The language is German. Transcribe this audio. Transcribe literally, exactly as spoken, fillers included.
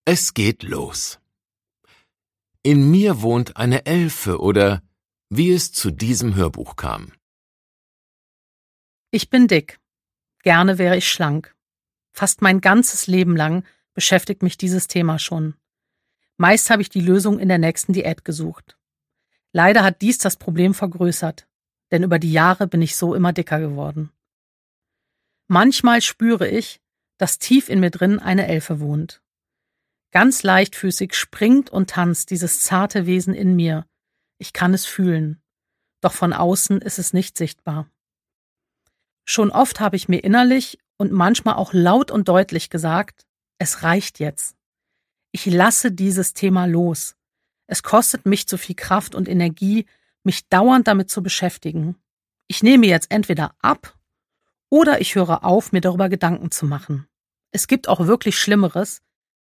Es geht los. In mir wohnt eine Elfe oder wie es zu diesem Hörbuch kam. Ich bin dick. Gerne wäre ich schlank. Fast mein ganzes Leben lang beschäftigt mich dieses Thema schon. Meist habe ich die Lösung in der nächsten Diät gesucht. Leider hat dies das Problem vergrößert, denn über die Jahre bin ich so immer dicker geworden. Manchmal spüre ich, dass tief in mir drin eine Elfe wohnt. Ganz leichtfüßig springt und tanzt dieses zarte Wesen in mir. Ich kann es fühlen, doch von außen ist es nicht sichtbar. Schon oft habe ich mir innerlich und manchmal auch laut und deutlich gesagt, es reicht jetzt. Ich lasse dieses Thema los. Es kostet mich zu viel Kraft und Energie, mich dauernd damit zu beschäftigen. Ich nehme jetzt entweder ab oder ich höre auf, mir darüber Gedanken zu machen. Es gibt auch wirklich Schlimmeres,